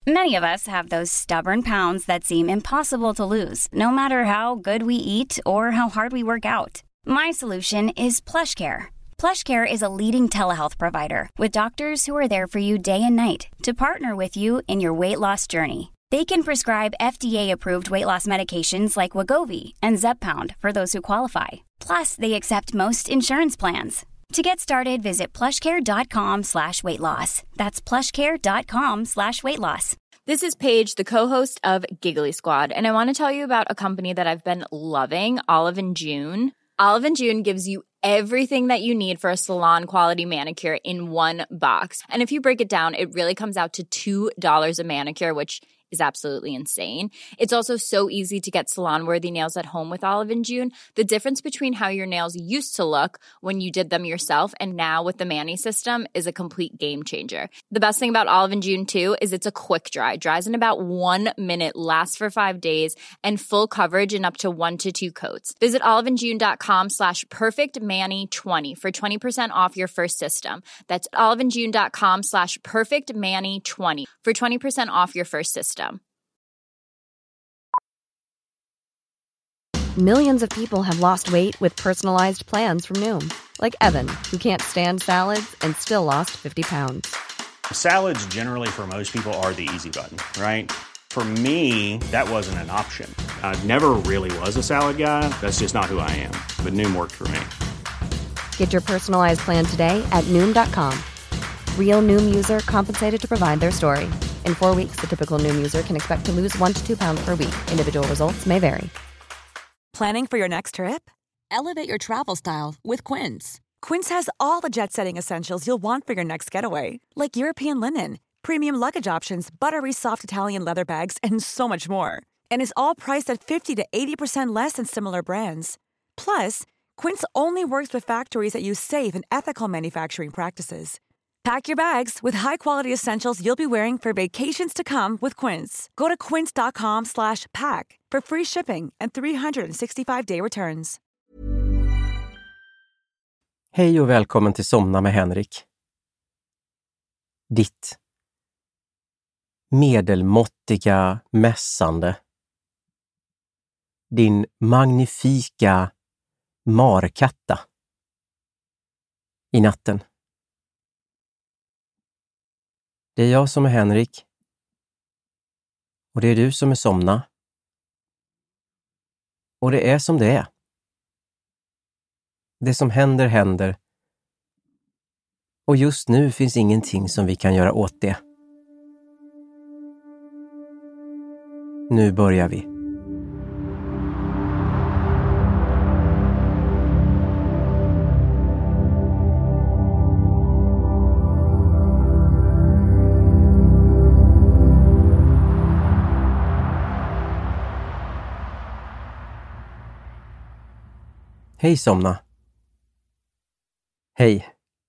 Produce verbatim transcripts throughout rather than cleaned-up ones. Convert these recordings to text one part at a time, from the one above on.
Many of us have those stubborn pounds that seem impossible to lose, no matter how good we eat or how hard we work out. My solution is PlushCare. PlushCare is a leading telehealth provider with doctors who are there for you day and night to partner with you in your weight loss journey. They can prescribe F D A-approved weight loss medications like Wegovy and Zepbound for those who qualify. Plus, they accept most insurance plans. To get started, visit plushcare.com slash weight loss. That's plushcare.com slash weight loss. This is Paige, the co-host of Giggly Squad, and I want to tell you about a company that I've been loving, Olive and June. Olive and June gives you everything that you need for a salon-quality manicure in one box. And if you break it down, it really comes out to two dollars a manicure, which is absolutely insane. It's also so easy to get salon-worthy nails at home with Olive and June. The difference between how your nails used to look when you did them yourself and now with the Mani system is a complete game changer. The best thing about Olive and June, too, is it's a quick dry. Dries in about one minute, lasts for five days, and full coverage in up to one to two coats. Visit oliveandjune.com slash perfectmani20 for twenty percent off your first system. That's oliveandjune.com slash perfectmani20 for twenty percent off your first system. Millions of people have lost weight with personalized plans from Noom. Like Evan, who can't stand salads and still lost fifty pounds. Salads generally for most people are the easy button, right? For me, that wasn't an option. I never really was a salad guy. That's just not who I am. But Noom worked for me. Get your personalized plan today at Noom dot com. Real Noom user compensated to provide their story. In four weeks, the typical Noom user can expect to lose one to two pounds per week. Individual results may vary. Planning for your next trip? Elevate your travel style with Quince. Quince has all the jet-setting essentials you'll want for your next getaway, like European linen, premium luggage options, buttery soft Italian leather bags, and so much more. And is all priced at fifty to eighty percent less than similar brands. Plus, Quince only works with factories that use safe and ethical manufacturing practices. Pack your bags with high-quality essentials you'll be wearing for vacations to come with Quince. Go to quince.com slash pack for free shipping and three sixty-five day returns. Hej och välkommen till Somna med Henrik. Ditt medelmåttiga mässande. Din magnifika markatta i natten. Det är jag som är Henrik. Och det är du som är Somna. Och det är som det är. Det som händer, händer. Och just nu finns ingenting som vi kan göra åt det. Nu börjar vi. Hej Somna. Hej.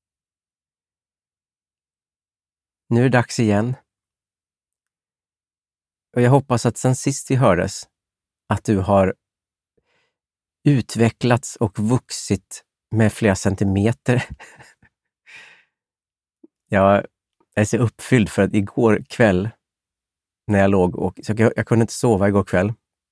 Nu är det dags igen. Och jag hoppas att sen sist vi hördes att du har utvecklats och vuxit med flera centimeter. Jag är så uppfylld för att igår kväll när jag låg och så jag, jag kunde inte sova igår kväll.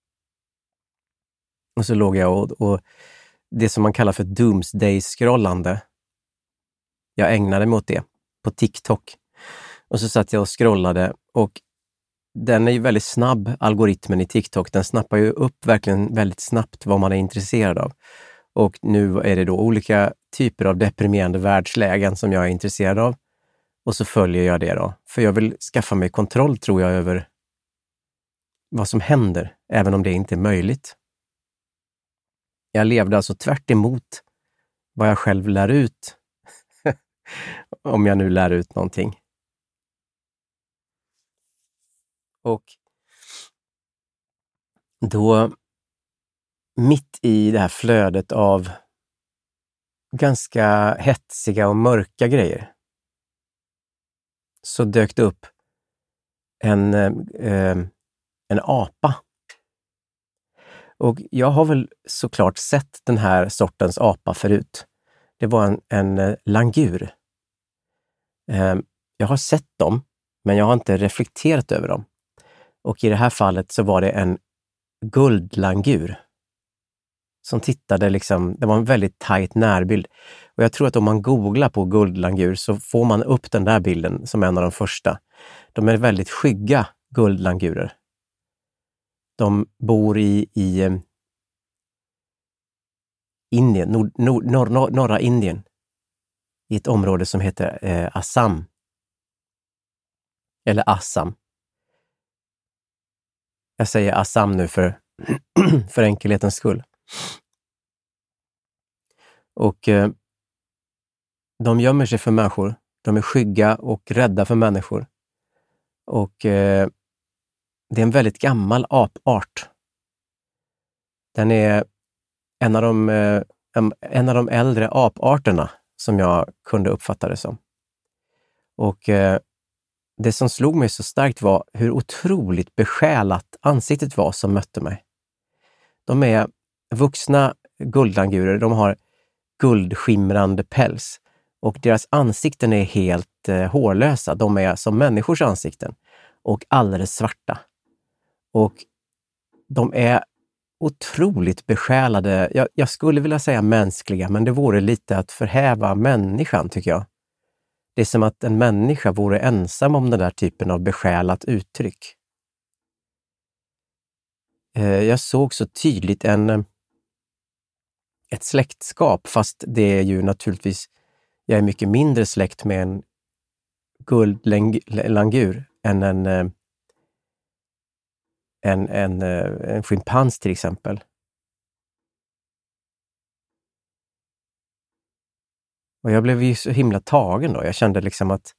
Och så låg jag och, och det som man kallar för doomsday-scrollande. Jag ägnade mig åt det på TikTok. Och så satt jag och scrollade och den är ju väldigt snabb, algoritmen i TikTok. Den snappar ju upp verkligen väldigt snabbt vad man är intresserad av. Och nu är det då olika typer av deprimerande världslägen som jag är intresserad av. Och så följer jag det då. För jag vill skaffa mig kontroll, tror jag, över vad som händer, även om det inte är möjligt. Jag levde alltså tvärt emot vad jag själv lär ut. Om jag nu lär ut någonting. Och då, mitt i det här flödet av ganska hetsiga och mörka grejer, så dök det upp en, eh, en apa. Och jag har väl såklart sett den här sortens apa förut. Det var en, en langur. Eh, jag har sett dem Men jag har inte reflekterat över dem. Och i det här fallet så var det en guldlangur som tittade liksom, det var en väldigt tajt närbild. Och jag tror att om man googlar på guldlangur så får man upp den där bilden som en av de första. De är väldigt skygga guldlangurer. De bor i, i eh, Indien, nord, nord, nor, nor, norra Indien. I ett område som heter eh, Assam. Eller Assam. Jag säger Assam nu för, för enkelhetens skull. Och eh, de gömmer sig för människor. De är skygga och rädda för människor. Och eh, det är en väldigt gammal apart. Den är en av de, eh, en av de äldre aparterna som jag kunde uppfatta det som. Och eh, det som slog mig så starkt var hur otroligt besjälat ansiktet var som mötte mig. De är vuxna guldlangurer, de har guldskimrande päls och deras ansikten är helt eh, hårlösa. De är som människors ansikten och alldeles svarta. Och de är otroligt besjälade. Jag, jag skulle vilja säga mänskliga, men det vore lite att förhäva människan, tycker jag. Det är som att en människa vore ensam om den där typen av besjälat uttryck. Eh, jag såg så tydligt en, ett släktskap, fast det är ju naturligtvis, jag är mycket mindre släkt med en guldlangur än en, en, en, en schimpans till exempel. Och jag blev ju så himla tagen då. Jag kände liksom att,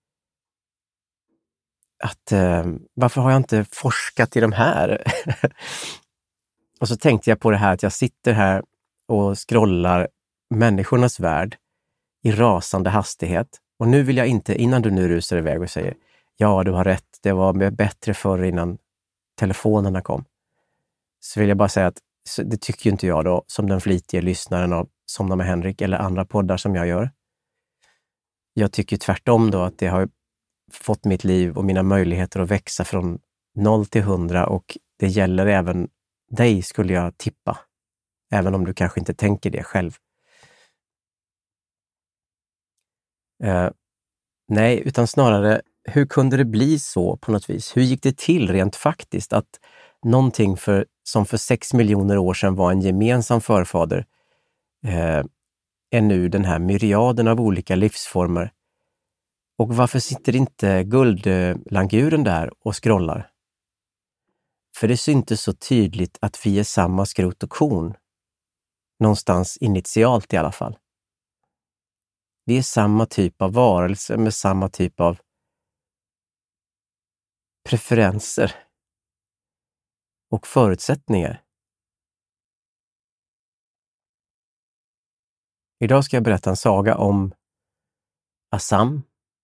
att eh, varför har jag inte forskat i de här? Och så tänkte jag på det här att jag sitter här och scrollar människornas värld i rasande hastighet. Och nu vill jag inte, innan du nu rusar iväg och säger ja, du har rätt, det var bättre förr innan telefonerna kom. Så vill jag bara säga att det tycker ju inte jag då, som den flitiga lyssnaren av Somna med Henrik eller andra poddar som jag gör. Jag tycker tvärtom då att det har fått mitt liv och mina möjligheter att växa från noll till hundra, och det gäller även dig, skulle jag tippa. Även om du kanske inte tänker det själv. Eh, nej, utan snarare, hur kunde det bli så på något vis? Hur gick det till rent faktiskt att någonting för, som för sex miljoner år sedan var en gemensam förfader eh, är nu den här myriaden av olika livsformer? Och varför sitter inte guldlanguren där och scrollar? För det syntes så tydligt att vi är samma skrot och korn. Någonstans initialt i alla fall. Vi är samma typ av varelse med samma typ av preferenser och förutsättningar. Idag ska jag berätta en saga om Assam.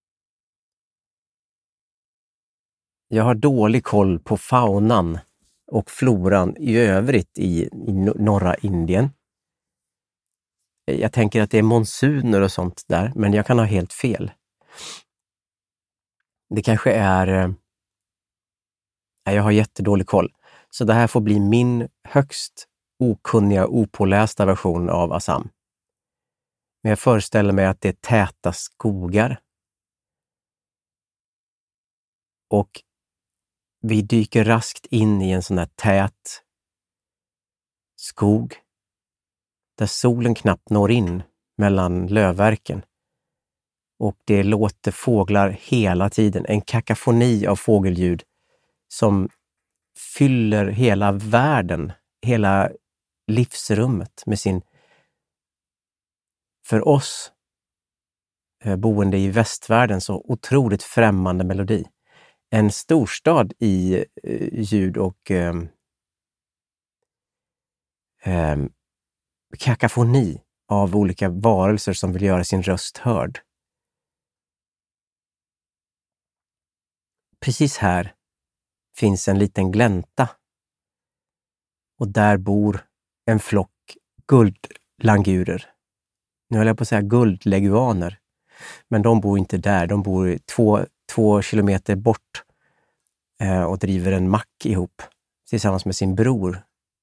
Jag har dålig koll på faunan och floran i övrigt i, i norra Indien. Jag tänker att det är monsuner och sånt där, men jag kan ha helt fel. Det kanske är... Jag har jättedålig koll. Så det här får bli min högst okunniga, opålästa version av Assam. Men jag föreställer mig att det är täta skogar. Och vi dyker raskt in i en sån här tät skog där solen knappt når in mellan lövverken. Och det låter fåglar hela tiden. En kakafoni av fågelljud som fyller hela världen, hela livsrummet med sin, för oss boende i västvärlden, så otroligt främmande melodi. En storstad i ljud och eh, eh, kakafoni av olika varelser som vill göra sin röst hörd. Precis här finns en liten glänta. Och där bor en flock guldlangurer. Nu höll jag på att säga guldleguaner. Men de bor inte där. De bor i två två kilometer bort eh, och driver en mack ihop tillsammans med sin bror.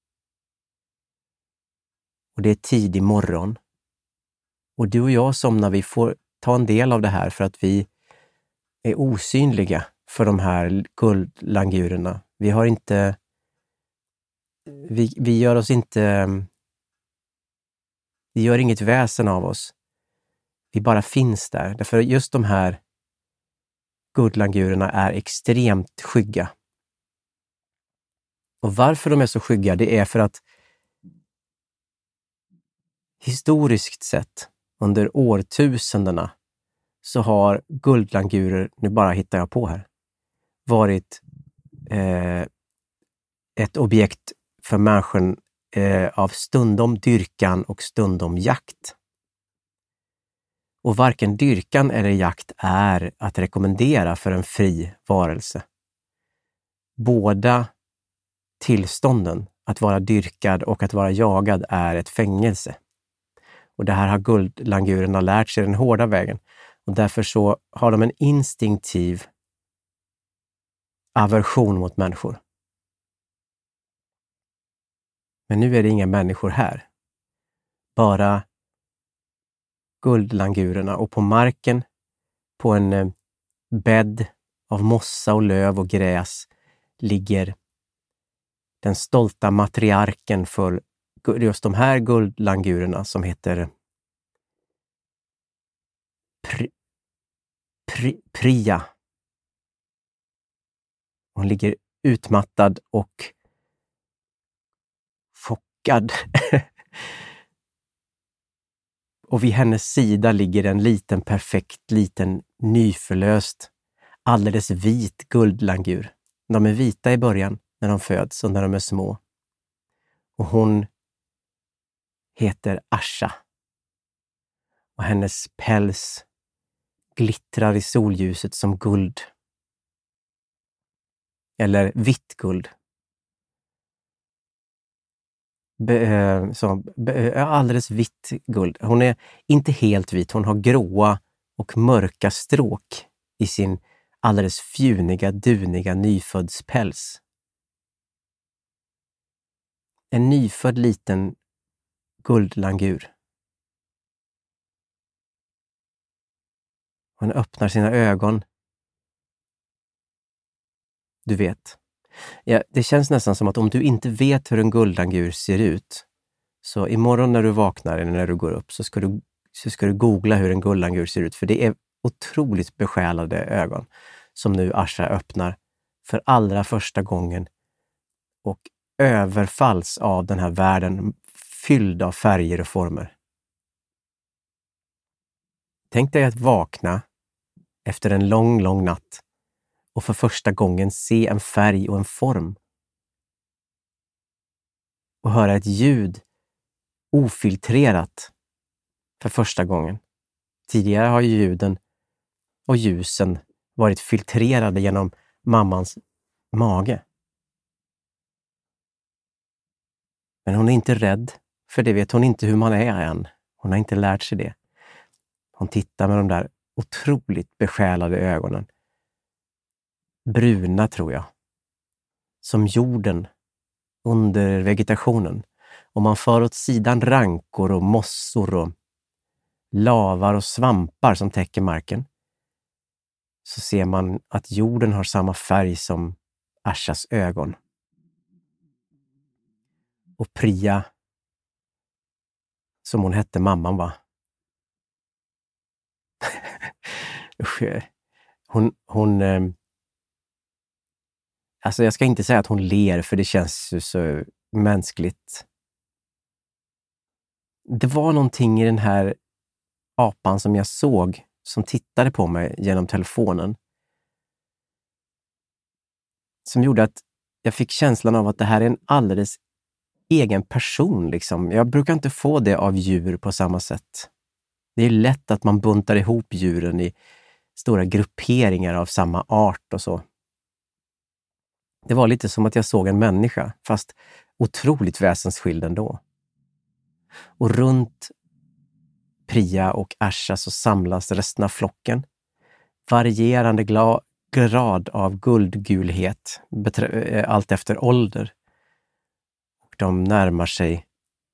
Och det är tidig morgon. Och du och jag somnar, vi får ta en del av det här för att vi är osynliga för de här guldlangurerna. Vi har inte, vi, vi gör oss inte, vi gör inget väsen av oss. Vi bara finns där. Därför just de här guldlangurerna är extremt skygga. Och varför de är så skygga, det är för att historiskt sett under årtusendena så har guldlangurer, nu bara hittar jag på här, varit eh, ett objekt för människan eh, av stundom dyrkan och stundom jakt. Och varken dyrkan eller jakt är att rekommendera för en fri varelse. Båda tillstånden, att vara dyrkad och att vara jagad, är ett fängelse. Och det här har guldlangurerna lärt sig den hårda vägen. Och därför så har de en instinktiv aversion mot människor. Men nu är det inga människor här. Bara guldlangurerna, och på marken, på en bädd av mossa och löv och gräs, ligger den stolta matriarken för just de här guldlangurerna som heter Pri, Pri, Priya. Hon ligger utmattad och chockad. Och vid hennes sida ligger en liten, perfekt, liten, nyförlöst, alldeles vit guldlangur. De är vita i början när de föds och när de är små. Och hon heter Asha. Och hennes päls glittrar i solljuset som guld. Eller vitt guld. Be, så, be, alldeles vitt guld. Hon är inte helt vit, hon har gråa och mörka stråk i sin alldeles fjuniga, duniga nyföddspäls. En nyfödd liten guldlangur. Hon öppnar sina ögon. Du vet. Ja, det känns nästan som att om du inte vet hur en guldlangur ser ut, så imorgon när du vaknar eller när du går upp så ska du, så ska du googla hur en guldlangur ser ut. För det är otroligt besjälade ögon som nu Asha öppnar för allra första gången och överfalls av den här världen fylld av färger och former. Tänk dig att vakna efter en lång, lång natt och för första gången se en färg och en form. Och höra ett ljud ofiltrerat för första gången. Tidigare har ju ljuden och ljusen varit filtrerade genom mammans mage. Men hon är inte rädd, för det vet hon inte hur man är än. Hon har inte lärt sig det. Hon tittar med de där otroligt besjälade ögonen. Bruna, tror jag. Som jorden under vegetationen. Om man för åt sidan rankor och mossor och lavar och svampar som täcker marken, så ser man att jorden har samma färg som Ashas ögon. Och Priya, som hon hette, mamman, va? hon, hon eh, alltså jag ska inte säga att hon ler, för det känns ju så mänskligt. Det var någonting i den här apan som jag såg, som tittade på mig genom telefonen, som gjorde att jag fick känslan av att det här är en alldeles egen person. Liksom. Jag brukar inte få det av djur på samma sätt. Det är lätt att man buntar ihop djuren i stora grupperingar av samma art och så. Det var lite som att jag såg en människa, fast otroligt väsensskild ändå. Och runt Priya och Asha så samlas resten av flocken. varierande gla- grad av guldgulhet beträ- allt efter ålder. Och de närmar sig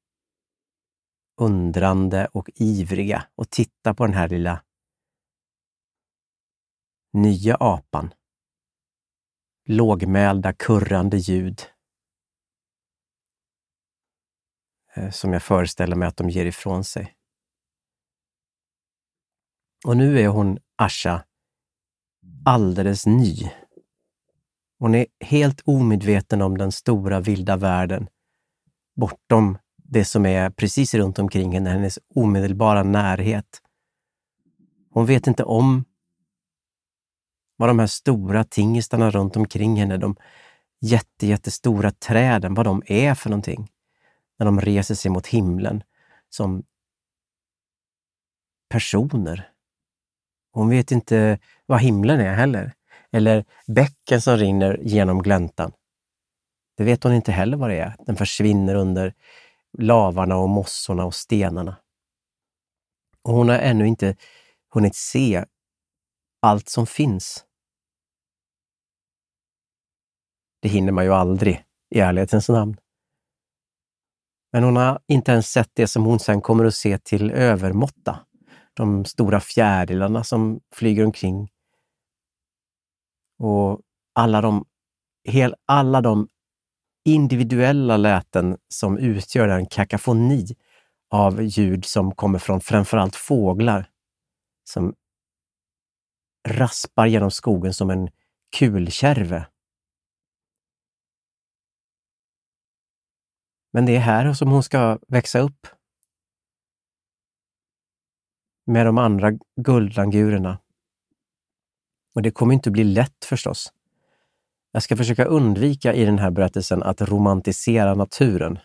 undrande och ivriga och tittar på den här lilla nya apan. Lågmälda, kurrande ljud som jag föreställer mig att de ger ifrån sig. Och nu är hon, Asha, alldeles ny. Hon är helt omedveten om den stora vilda världen, bortom det som är precis runt omkring henne, hennes omedelbara närhet. Hon vet inte om vad de här stora tingestarna runt omkring henne, de jätte, jättestora träden, vad de är för någonting. När de reser sig mot himlen som personer. Hon vet inte vad himlen är heller. Eller bäcken som rinner genom gläntan. Det vet hon inte heller vad det är. Den försvinner under lavarna och mossorna och stenarna. Och hon har ännu inte hunnit se allt som finns. Det hinner man ju aldrig i ärlighetens namn. Men hon har inte ens sett det som hon sen kommer att se till övermåtta. De stora fjärilarna som flyger omkring. Och alla de, hel, alla de individuella läten som utgör en kakafoni av ljud som kommer från framförallt fåglar som raspar genom skogen som en kulkärve. Men det är här som hon ska växa upp. Med de andra guldlangurerna. Och det kommer inte bli lätt förstås. Jag ska försöka undvika i den här berättelsen att romantisera naturen.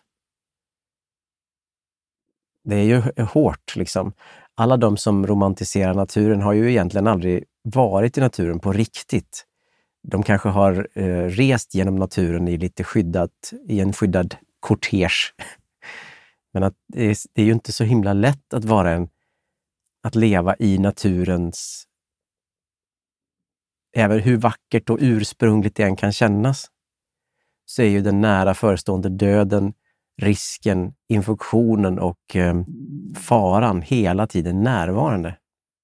Det är ju hårt liksom. Alla de som romantiserar naturen har ju egentligen aldrig varit i naturen på riktigt. De kanske har eh, rest genom naturen i lite skyddat, i en skyddad kortege. Men att det, är, det är ju inte så himla lätt att vara en, att leva i naturens, även hur vackert och ursprungligt det än kan kännas, så är ju den nära förestående döden, risken, infektionen och eh, faran hela tiden närvarande.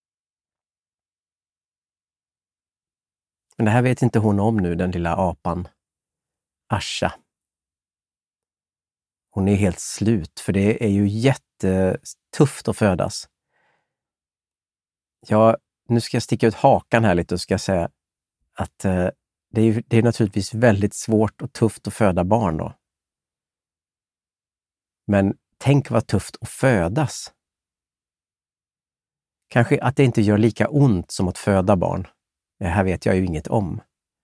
Men det här vet inte hon om nu, den lilla apan Asha. Hon är helt slut, för det är ju jättetufft att födas. Ja, nu ska jag sticka ut hakan här lite och ska säga att eh, det, är, det är naturligtvis väldigt svårt och tufft att föda barn då. Men tänk vad tufft att födas. Kanske att det inte gör lika ont som att föda barn. Det här vet jag ju inget om.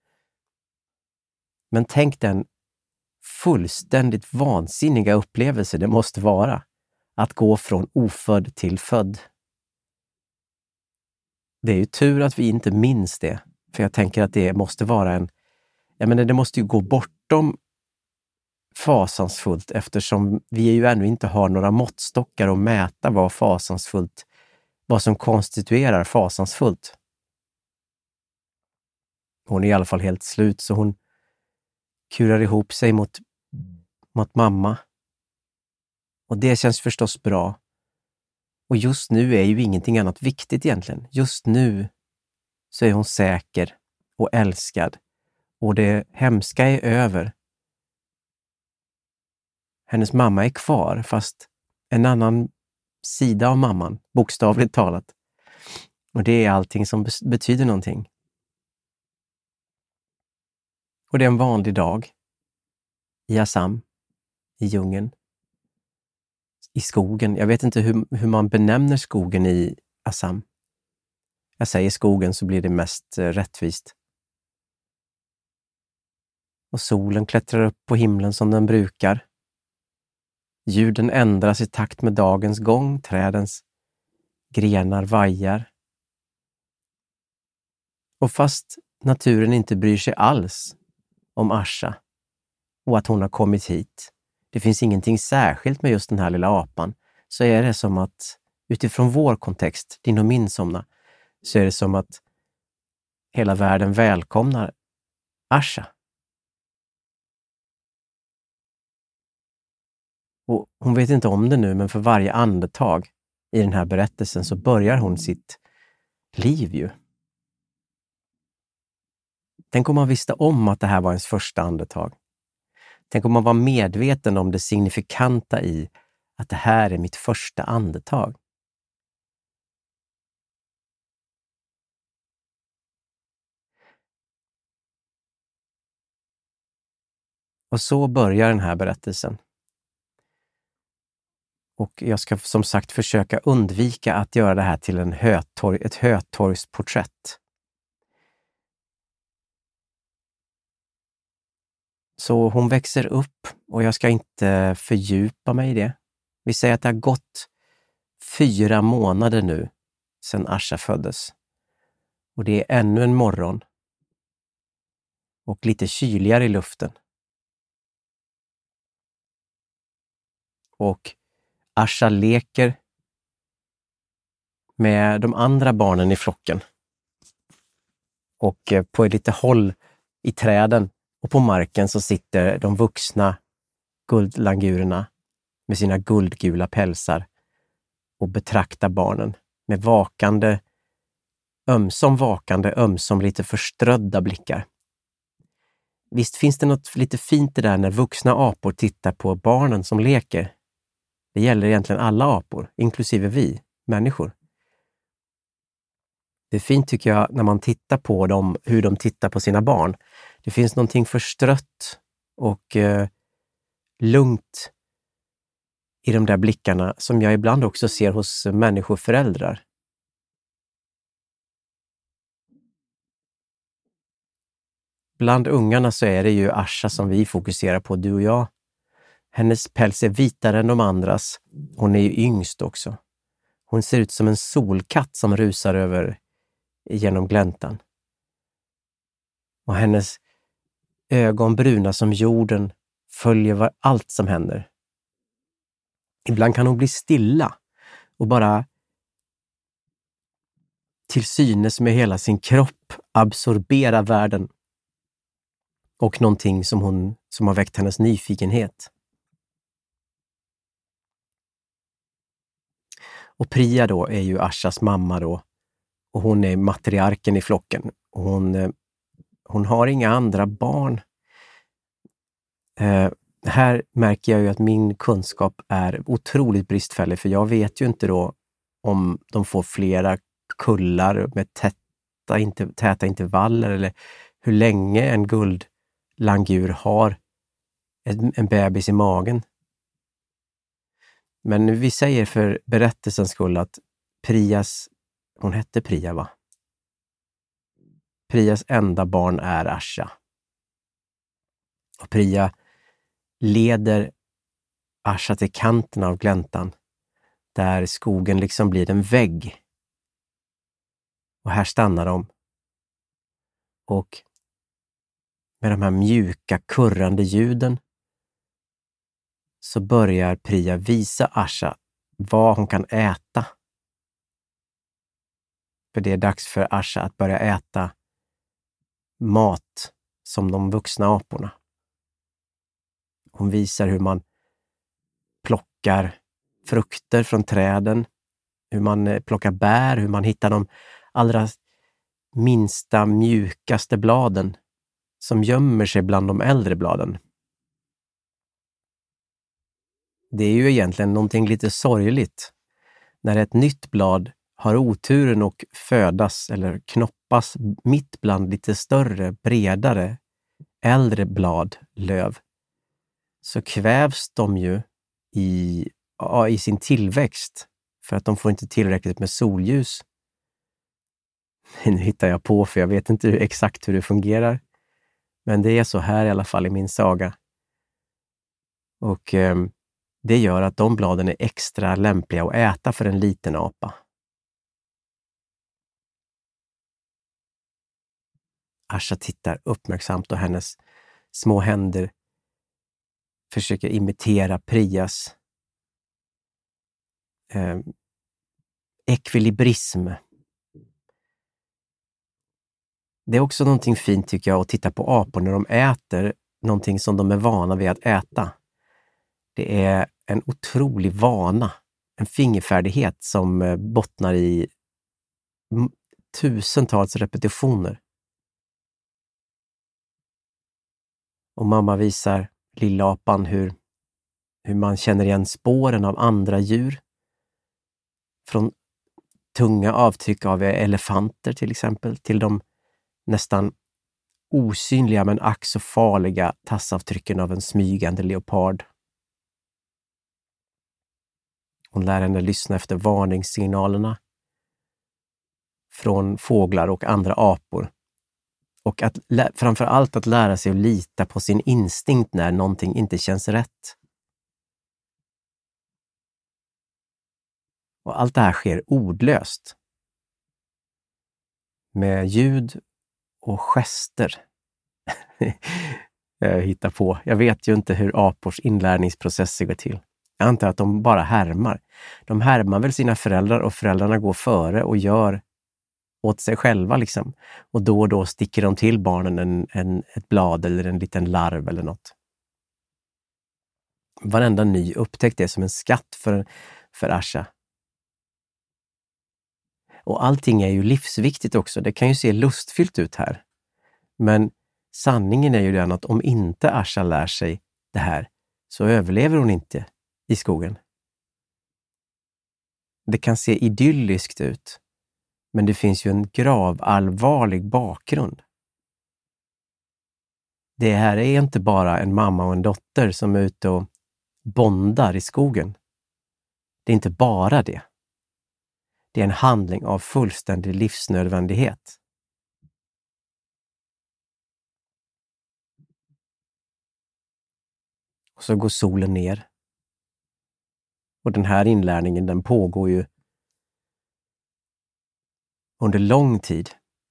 Men tänk den fullständigt vansinniga upplevelse det måste vara att gå från ofödd till född. Det är ju tur att vi inte minns det. För jag tänker att det måste vara en... Jag menar, det måste ju gå bortom fasansfullt, eftersom vi ju ännu inte har några måttstockar att mäta vad fasansfullt, vad som konstituerar fasansfullt. Hon är i alla fall helt slut, så hon kurar ihop sig mot, mot mamma. Och det känns förstås bra. Och just nu är ju ingenting annat viktigt egentligen. Just nu så är hon säker och älskad. Och det hemska är över. Hennes mamma är kvar, fast en annan sida av mamman, bokstavligt talat. Och det är allting som betyder någonting. Och det är en vanlig dag i Assam, i djungeln, i skogen. Jag vet inte hur, hur man benämner skogen i Assam. Jag säger skogen så blir det mest eh, rättvist. Och solen klättrar upp på himlen som den brukar. Ljuden ändras i takt med dagens gång, trädens grenar vajar. Och fast naturen inte bryr sig alls om Asha och att hon har kommit hit, det finns ingenting särskilt med just den här lilla apan, så är det som att utifrån vår kontext, din och min somna, så är det som att hela världen välkomnar Asha. Och hon vet inte om det nu, men för varje andetag i den här berättelsen så börjar hon sitt liv ju. Tänk om man visste om att det här var ens första andetag. Tänk om man var medveten om det signifikanta i att det här är mitt första andetag. Och så börjar den här berättelsen. Och jag ska som sagt försöka undvika att göra det här till en hötorg, ett hötorgsporträtt. Så hon växer upp och jag ska inte fördjupa mig i det. Vi säger att det har gått fyra månader nu sedan Asha föddes. Och det är ännu en morgon. Och lite kyligare i luften. Och Asha leker med de andra barnen i flocken. Och på lite håll i träden och på marken så sitter de vuxna guldlangurerna med sina guldgula pälsar och betraktar barnen med vakande, ömsom vakande, ömsom lite förströdda blickar. Visst finns det något lite fint i det där när vuxna apor tittar på barnen som leker. Det gäller egentligen alla apor, inklusive vi, människor. Det är fint tycker jag när man tittar på dem, hur de tittar på sina barn. Det finns någonting förstrött och eh, lugnt i de där blickarna som jag ibland också ser hos människoföräldrar. Bland ungarna så är det ju Asha som vi fokuserar på, du och jag. Hennes päls är vitare än de andras. Hon är ju yngst också. Hon ser ut som en solkatt som rusar över genom gläntan. Och hennes ögon bruna som jorden följer allt som händer. Ibland kan hon bli stilla och bara till synes med hela sin kropp absorbera världen. Och någonting som, hon, som har väckt hennes nyfikenhet. Och Priya då är ju Ashas mamma då. Och hon är matriarken i flocken. Och hon, hon har inga andra barn. Eh, här märker jag ju att min kunskap är otroligt bristfällig. För jag vet ju inte då om de får flera kullar med täta, inte, täta intervaller. Eller hur länge en guldlangur har en, en bebis i magen. Men vi säger för berättelsens skull att Priyas, hon hette Priya va? Priyas enda barn är Asha. Och Priya leder Asha till kanten av gläntan. Där skogen liksom blir en vägg. Och här stannar de. Och med de här mjuka, kurrande ljuden så börjar Priya visa Asha vad hon kan äta. För det är dags för Asha att börja äta mat som de vuxna aporna. Hon visar hur man plockar frukter från träden, hur man plockar bär, hur man hittar de allra minsta, mjukaste bladen som gömmer sig bland de äldre bladen. Det är ju egentligen någonting lite sorgligt när ett nytt blad har oturen och födas eller knoppas mitt bland lite större, bredare, äldre blad, löv. Så kvävs de ju i, ja, i sin tillväxt för att de får inte tillräckligt med solljus. Nu hittar jag på för jag vet inte hur, exakt hur det fungerar. Men det är så här i alla fall i min saga. Och eh, det gör att de bladen är extra lämpliga att äta för en liten apa. Asha tittar uppmärksamt och hennes små händer försöker imitera Priyas eh, ekvilibrism. Det är också någonting fint tycker jag att titta på apor när de äter någonting som de är vana vid att äta. Det är en otrolig vana, en fingerfärdighet som bottnar i tusentals repetitioner. Och mamma visar lillapan hur, hur man känner igen spåren av andra djur. Från tunga avtryck av elefanter till exempel till de nästan osynliga men ack så farliga tassavtrycken av en smygande leopard. Hon lär henne lyssna efter varningssignalerna från fåglar och andra apor. Och att, framför allt att lära sig att lita på sin instinkt när någonting inte känns rätt. Och allt det här sker ordlöst. Med ljud och gester. Jag hittar på. Jag vet ju inte hur apors inlärningsprocesser går till. Jag antar att de bara härmar. De härmar väl sina föräldrar och föräldrarna går före och gör åt sig själva liksom. Och då och då sticker de till barnen en, en, ett blad eller en liten larv eller något. Varenda ny upptäckt är som en skatt för, för Asha. Och allting är ju livsviktigt också. Det kan ju se lustfyllt ut här. Men sanningen är ju den att om inte Asha lär sig det här så överlever hon inte i skogen. Det kan se idylliskt ut. Men det finns ju en gravallvarlig bakgrund. Det här är inte bara en mamma och en dotter som är ute och bondar i skogen. Det är inte bara det. Det är en handling av fullständig livsnödvändighet. Och så går solen ner. Och den här inlärningen den pågår ju under lång tid.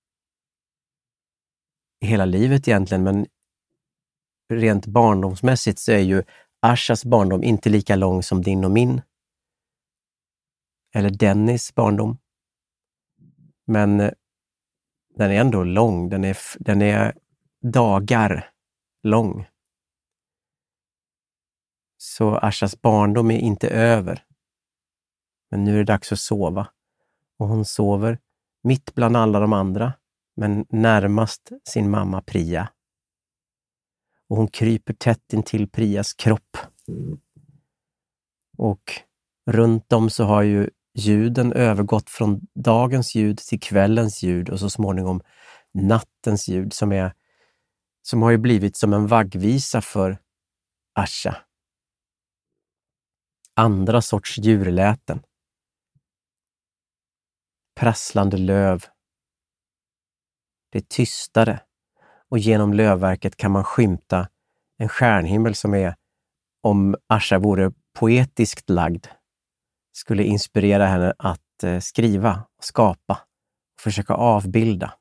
I hela livet egentligen, men rent barndomsmässigt så är ju Ashas barndom inte lika lång som din och min. Eller Dennis barndom. Men den är ändå lång. Den är, den är dagar lång. Så Ashas barndom är inte över. Men nu är det dags att sova. Och hon sover mitt bland alla de andra, men närmast sin mamma Priya. Och hon kryper tätt in till Priyas kropp. Och runt om så har ju ljuden övergått från dagens ljud till kvällens ljud och så småningom nattens ljud som är som har ju blivit som en vaggvisa för Asha. Andra sorts djurläten. Prasslande löv. Det är tystare och genom lövverket kan man skymta en stjärnhimmel som är, om Asha vore poetiskt lagd, skulle inspirera henne att eh, skriva, skapa och försöka avbilda.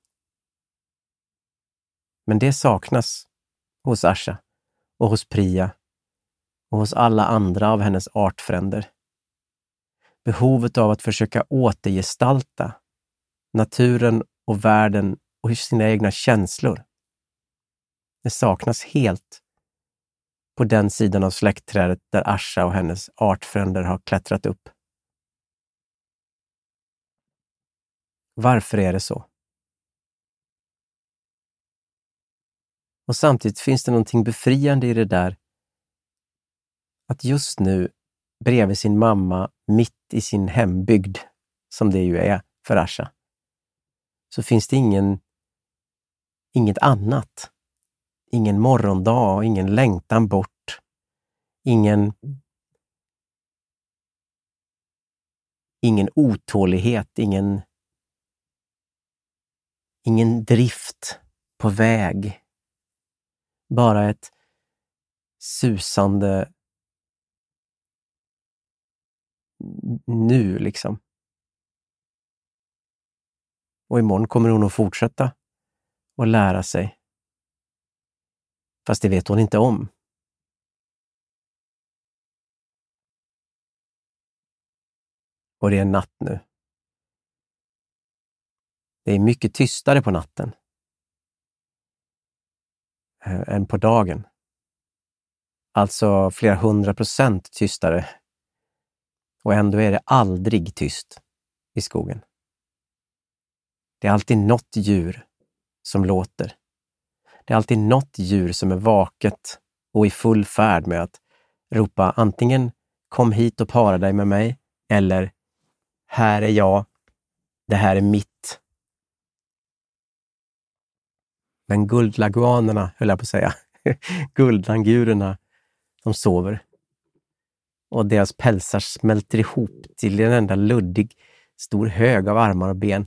Men det saknas hos Asha och hos Priya och hos alla andra av hennes artfränder. Behovet av att försöka återgestalta naturen och världen och sina egna känslor. Det saknas helt på den sidan av släktträdet där Asha och hennes artfränder har klättrat upp. Varför är det så? Och samtidigt finns det någonting befriande i det där att just nu bredvid sin mamma, mitt i sin hembygd, som det ju är för Asha, så finns det ingen, inget annat. Ingen morgondag, ingen längtan bort, ingen, ingen otålighet, ingen, ingen drift på väg. Bara ett susande nu liksom. Och imorgon kommer hon att fortsätta och lära sig. Fast det vet hon inte om. Och det är natt nu. Det är mycket tystare på natten. eh, än på dagen. Alltså flera hundra procent tystare. Och ändå är det aldrig tyst i skogen. Det är alltid något djur som låter. Det är alltid något djur som är vaket och i full färd med att ropa antingen kom hit och para dig med mig eller här är jag, det här är mitt. Men guldlaguanerna, höll jag på att säga, guldlangurerna, de sover. Och deras pälsar smälter ihop till en enda luddig, stor hög av armar och ben.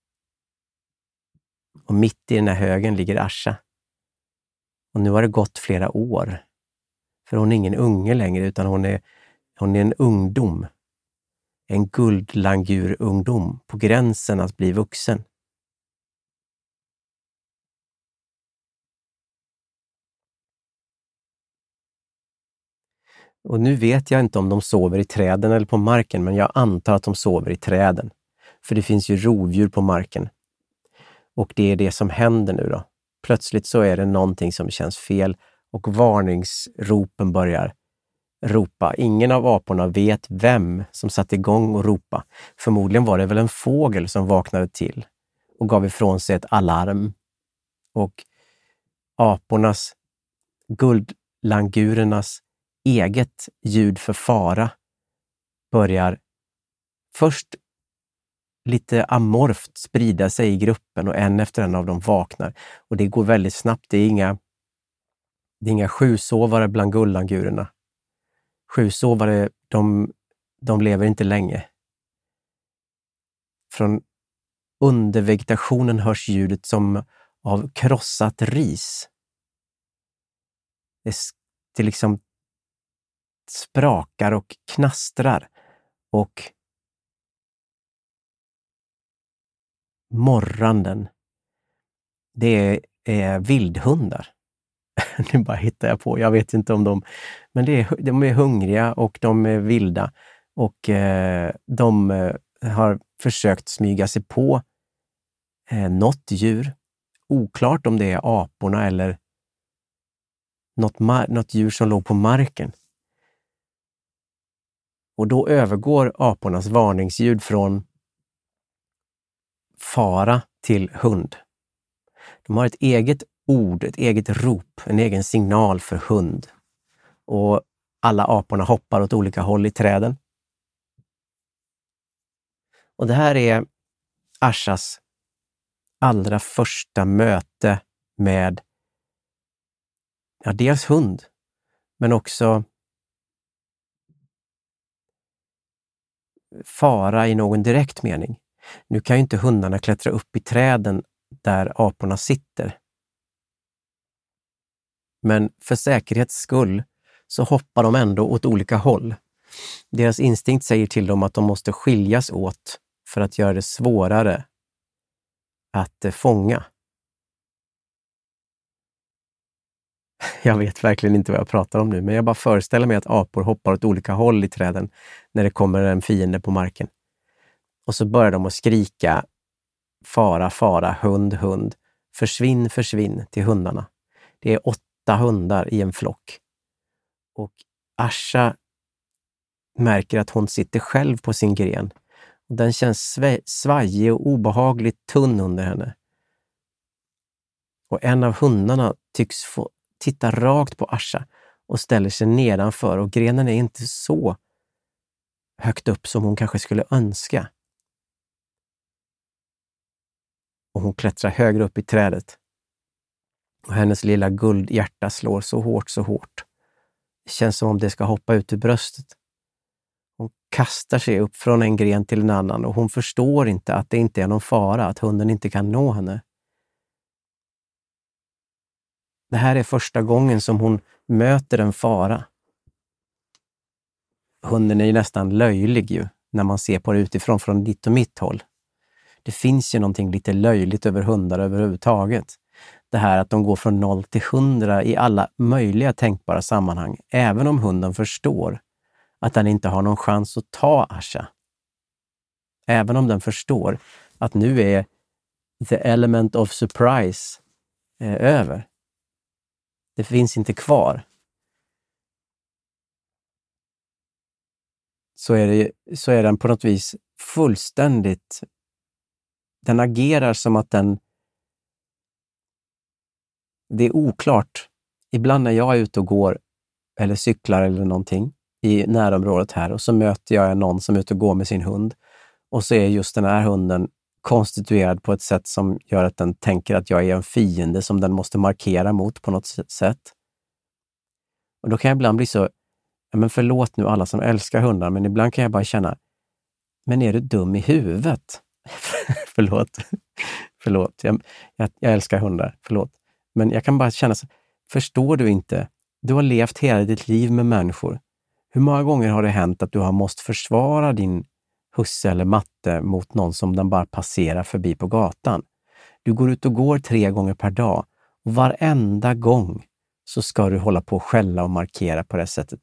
Och mitt i den här högen ligger Asha. Och nu har det gått flera år. För hon är ingen unge längre utan hon är, hon är en ungdom. En guldlangur-ungdom på gränsen att bli vuxen. Och nu vet jag inte om de sover i träden eller på marken, men jag antar att de sover i träden. För det finns ju rovdjur på marken. Och det är det som händer nu då. Plötsligt så är det någonting som känns fel och varningsropen börjar ropa. Ingen av aporna vet vem som satt igång och ropa. Förmodligen var det väl en fågel som vaknade till och gav ifrån sig ett alarm. Och apornas, guldlangurernas eget ljud för fara börjar först lite amorft sprida sig i gruppen och en efter en av dem vaknar. Och det går väldigt snabbt. Det är inga, det är inga sjusovare bland guldlangurerna. Sjusovare, de, de lever inte länge. Från undervegetationen hörs ljudet som av krossat ris. Det, det liksom sprakar och knastrar och morranden. Det är, är vildhundar. Nu bara hittar jag på. Jag vet inte om de... Men det är, de är hungriga och de är vilda. Och eh, de eh, har försökt smyga sig på eh, något djur. Oklart om det är aporna eller något, mar- något djur som låg på marken. Och då övergår apornas varningsljud från fara till hund. De har ett eget ord, ett eget rop, en egen signal för hund. Och alla aporna hoppar åt olika håll i träden. Och det här är Ashas allra första möte med ja, dels hund, men också fara i någon direkt mening. Nu kan ju inte hundarna klättra upp i träden där aporna sitter. Men för säkerhets skull så hoppar de ändå åt olika håll. Deras instinkt säger till dem att de måste skiljas åt för att göra det svårare att eh, fånga. Jag vet verkligen inte vad jag pratar om nu, men jag bara föreställer mig att apor hoppar åt olika håll i träden när det kommer en fiende på marken. Och så börjar de att skrika fara, fara, hund, hund, försvinn, försvinn till hundarna. Det är åtta hundar i en flock. Och Asha märker att hon sitter själv på sin gren. Och den känns sv- svajig och obehagligt tunn under henne. Och en av hundarna tycks få titta rakt på Asha och ställer sig nedanför. Och grenen är inte så högt upp som hon kanske skulle önska. Och hon klättrar högre upp i trädet. Och hennes lilla guldhjärta slår så hårt, så hårt. Det känns som om det ska hoppa ut ur bröstet. Hon kastar sig upp från en gren till en annan och hon förstår inte att det inte är någon fara, att hunden inte kan nå henne. Det här är första gången som hon möter en fara. Hunden är ju nästan löjlig ju, när man ser på det utifrån från ditt och mitt håll. Det finns ju någonting lite löjligt över hundar överhuvudtaget. Det här att de går från noll till hundra i alla möjliga tänkbara sammanhang, även om hunden förstår att den inte har någon chans att ta Asha. Även om den förstår att nu är the element of surprise eh, över. Det finns inte kvar. Så är, det, så är den på något vis fullständigt... Den agerar som att den... Det är oklart. Ibland när jag är ute och går eller cyklar eller någonting i närområdet här och så möter jag någon som är ute och går med sin hund och så är just den här hunden konstituerad på ett sätt som gör att den tänker att jag är en fiende som den måste markera mot på något sätt. Och då kan jag ibland bli så, ja, men förlåt nu alla som älskar hundar, men ibland kan jag bara känna, men är du dum i huvudet? förlåt. förlåt. Jag, jag, jag älskar hundar, förlåt. Men jag kan bara känna så, förstår du inte? Du har levt hela ditt liv med människor. Hur många gånger har det hänt att du har måste försvara din husse eller matte mot någon som den bara passerar förbi på gatan? Du går ut och går tre gånger per dag och varenda gång så ska du hålla på och skälla och markera på det sättet.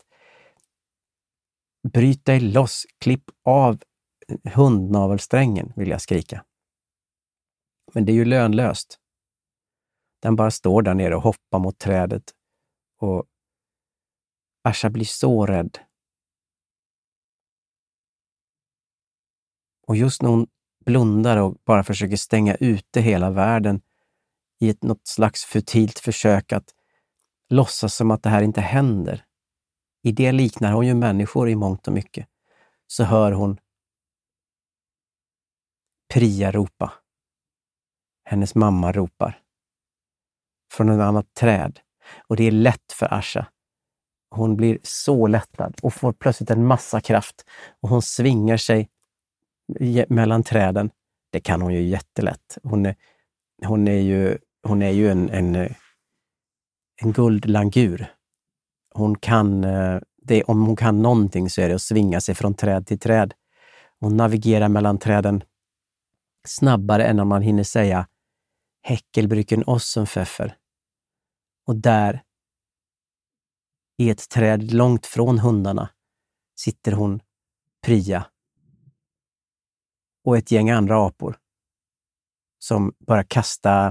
Bryt dig loss, klipp av hundnavelsträngen, vill jag skrika. Men det är ju lönlöst. Den bara står där nere och hoppar mot trädet och Asha blir så rädd. Och just när hon blundar och bara försöker stänga ute hela världen i ett något slags futilt försök att låtsas som att det här inte händer. I det liknar hon ju människor i mångt och mycket. Så hör hon Priya ropa. Hennes mamma ropar. Från ett annat träd. Och det är lätt för Asha. Hon blir så lättad och får plötsligt en massa kraft. Och hon svingar sig mellan träden. Det kan hon ju jättelätt. Hon är, hon är ju, hon är ju en, en, en guldlangur. Hon kan, det, om hon kan någonting så är det att svinga sig från träd till träd. Hon navigerar mellan träden snabbare än om man hinner säga Häckelbrücken Ossenpfeffer. Och där i ett träd långt från hundarna sitter hon, Priya, och ett gäng andra apor som bara kastar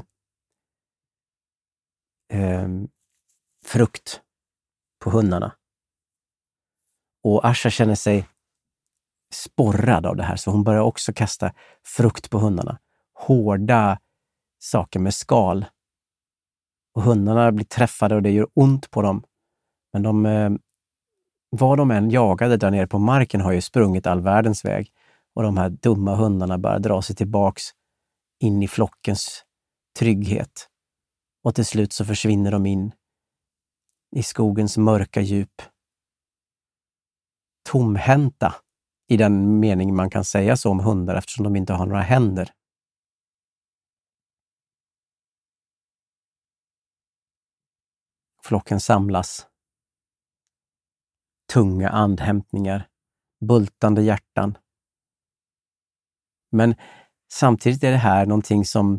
eh, frukt på hundarna. Och Asha känner sig sporrad av det här, så hon börjar också kasta frukt på hundarna. Hårda saker med skal. Och hundarna blir träffade och det gör ont på dem. Men de, eh, vad de än jagade där nere på marken har ju sprungit all världens väg. Och de här dumma hundarna bara drar sig tillbaks in i flockens trygghet. Och till slut så försvinner de in i skogens mörka djup. Tomhänta, i den mening man kan säga så om hundar eftersom de inte har några händer. Flocken samlas. Tunga andhämtningar, bultande hjärtan. Men samtidigt är det här någonting som...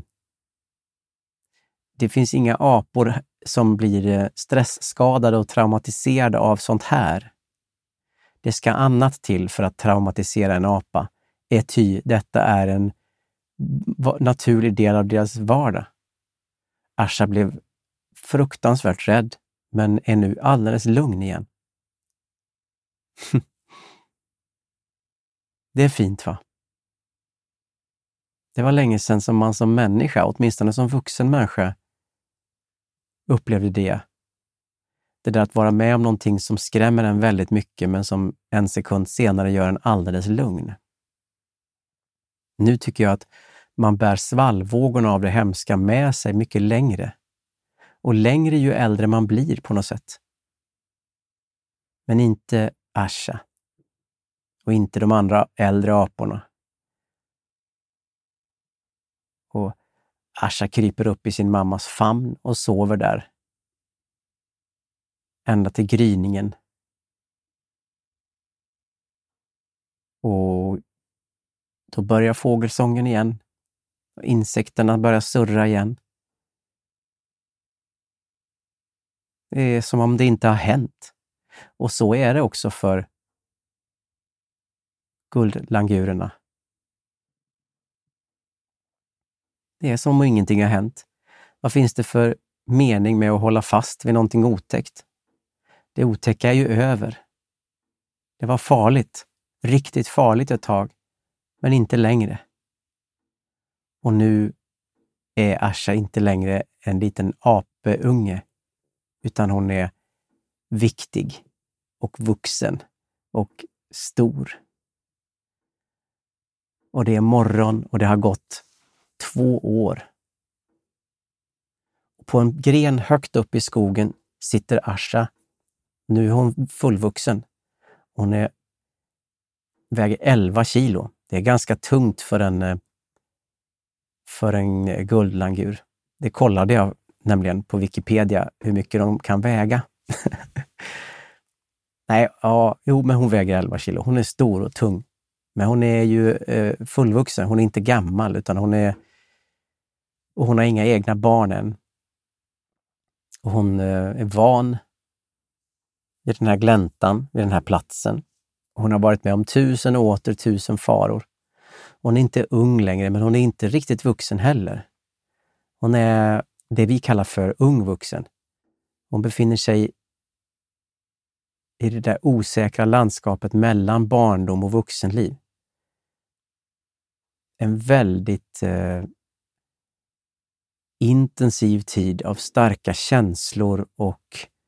Det finns inga apor som blir stressskadade och traumatiserade av sånt här. Det ska annat till för att traumatisera en apa. Ety, detta är en naturlig del av deras vardag. Asha blev fruktansvärt rädd, men är nu alldeles lugn igen. Det är fint, va? Det var länge sedan som man som människa, åtminstone som vuxen människa, upplevde det. Det där att vara med om någonting som skrämmer en väldigt mycket men som en sekund senare gör en alldeles lugn. Nu tycker jag att man bär svallvågorna av det hemska med sig mycket längre. Och längre ju äldre man blir på något sätt. Men inte Asha. Och inte de andra äldre aporna. Och Asha kryper upp i sin mammas famn och sover där. Ända till gryningen. Och då börjar fågelsången igen. Och insekterna börjar surra igen. Det är som om det inte har hänt. Och så är det också för guldlangurerna. Det är som om ingenting har hänt. Vad finns det för mening med att hålla fast vid någonting otäckt. Det otäcka är ju över. Det var farligt, riktigt farligt ett tag, men inte längre. Och nu är Asha inte längre en liten apeunge, utan hon är viktig och vuxen och stor. Och det är morgon och det har gått två år. På en gren högt upp i skogen sitter Asha. Nu är hon fullvuxen. Hon är, väger elva kilo. Det är ganska tungt för en, för en guldlangur. Det kollade jag nämligen på Wikipedia hur mycket de kan väga. Nej, ja, jo, men hon väger elva kilo. Hon är stor och tung. Men hon är ju eh, fullvuxen. Hon är inte gammal utan hon är... Och hon har inga egna barn än. Och hon eh, är van vid den här gläntan, vid den här platsen. Hon har varit med om tusen och åter tusen faror. Hon är inte ung längre, men hon är inte riktigt vuxen heller. Hon är det vi kallar för ung vuxen. Hon befinner sig i det där osäkra landskapet mellan barndom och vuxenliv. En väldigt eh, intensiv tid av starka känslor och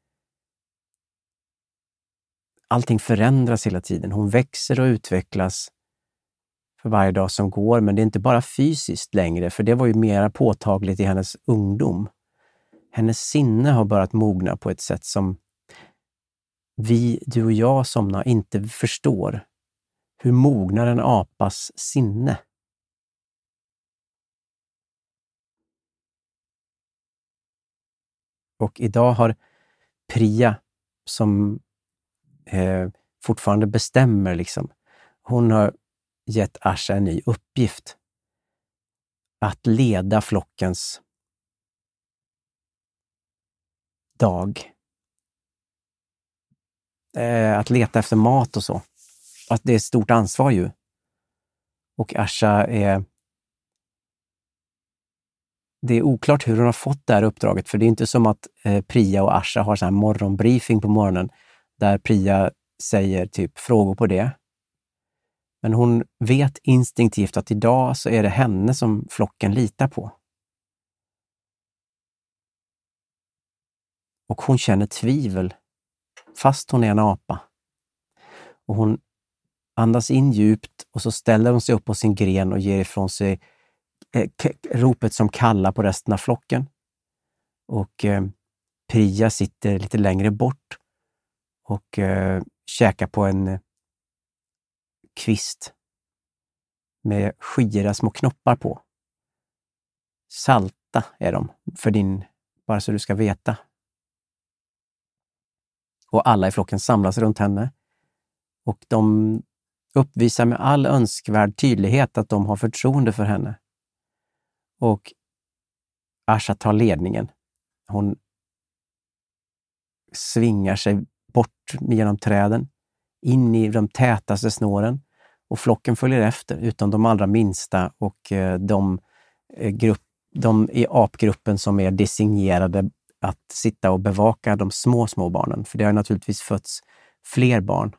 allting förändras hela tiden. Hon växer och utvecklas för varje dag som går, men det är inte bara fysiskt längre, för det var ju mera påtagligt i hennes ungdom. Hennes sinne har börjat mogna på ett sätt som vi, du och jag somna, inte förstår. Hur mognar en apas sinne? Och idag har Priya, som eh, fortfarande bestämmer, liksom, hon har gett Asha en ny uppgift. Att leda flockens dag. Eh, att leta efter mat och så. Att det är ett stort ansvar ju. Och Asha är... Det är oklart hur hon har fått det här uppdraget, för det är inte som att eh, Priya och Asha har så här morgonbriefing på morgonen där Priya säger typ frågor på det. Men hon vet instinktivt att idag så är det henne som flocken litar på. Och hon känner tvivel, fast hon är en apa. Och hon andas in djupt och så ställer hon sig upp på sin gren och ger ifrån sig eh, k- ropet som kallar på resten av flocken. Och eh, Priya sitter lite längre bort och eh, käkar på en eh, kvist med skira små knoppar på. Salta är de, för din, bara så du ska veta. Och alla i flocken samlas runt henne. Och de uppvisar med all önskvärd tydlighet att de har förtroende för henne. Och Asha tar ledningen. Hon svingar sig bort genom träden, in i de tätaste snåren. Och flocken följer efter, utom de allra minsta och eh, de, eh, grupp, de i apgruppen som är designerade att sitta och bevaka de små, små barnen. För det har naturligtvis fötts fler barn.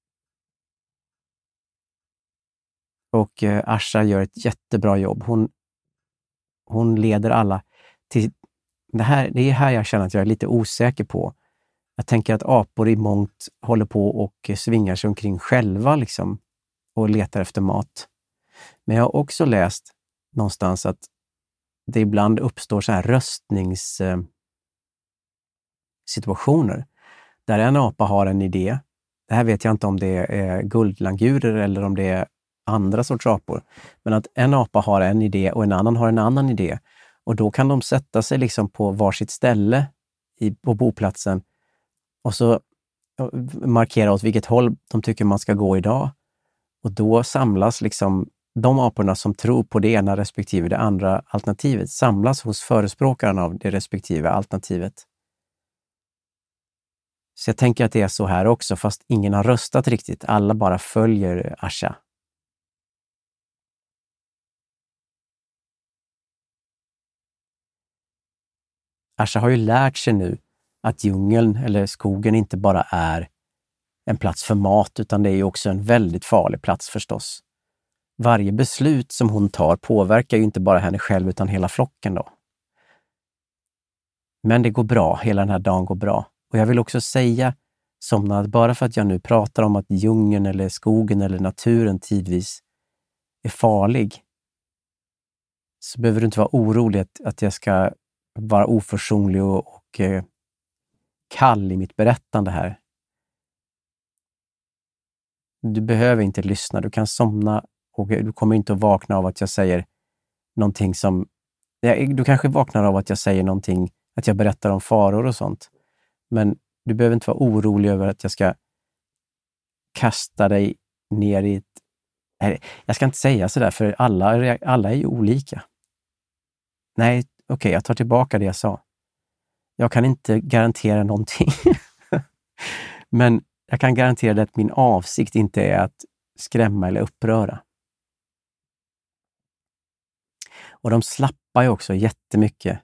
Och eh, Asha gör ett jättebra jobb. Hon, hon leder alla till... Det, här, det är här jag känner att jag är lite osäker på. Jag tänker att apor i mångt håller på och svingar sig omkring själva liksom, och letar efter mat. Men jag har också läst någonstans att det ibland uppstår så här röstningssituationer där en apa har en idé. Det här vet jag inte om det är guldlangurer eller om det är andra sorts apor. Men att en apa har en idé och en annan har en annan idé. Och då kan de sätta sig liksom på varsitt ställe i, på boplatsen och så markera åt vilket håll de tycker man ska gå idag. Och då samlas liksom de aporna som tror på det ena respektive det andra alternativet samlas hos förespråkaren av det respektive alternativet. Så jag tänker att det är så här också, fast ingen har röstat riktigt. Alla bara följer Asha. Asha har ju lärt sig nu att djungeln eller skogen inte bara är en plats för mat, utan det är ju också en väldigt farlig plats förstås. Varje beslut som hon tar påverkar ju inte bara henne själv utan hela flocken då. Men det går bra, hela den här dagen går bra. Och jag vill också säga, Somna, att bara för att jag nu pratar om att djungeln eller skogen eller naturen tidvis är farlig, så behöver du inte vara orolig att, att jag ska vara oförsonlig och, och eh, kall i mitt berättande här. Du behöver inte lyssna, du kan somna och du kommer inte att vakna av att jag säger någonting som... Du kanske vaknar av att jag säger någonting, att jag berättar om faror och sånt. Men du behöver inte vara orolig över att jag ska kasta dig ner i ett... Nej, jag ska inte säga sådär, för alla, alla är ju olika. Nej, okej, okay, jag tar tillbaka det jag sa. Jag kan inte garantera någonting. Men jag kan garantera att min avsikt inte är att skrämma eller uppröra. Och de slappar ju också jättemycket,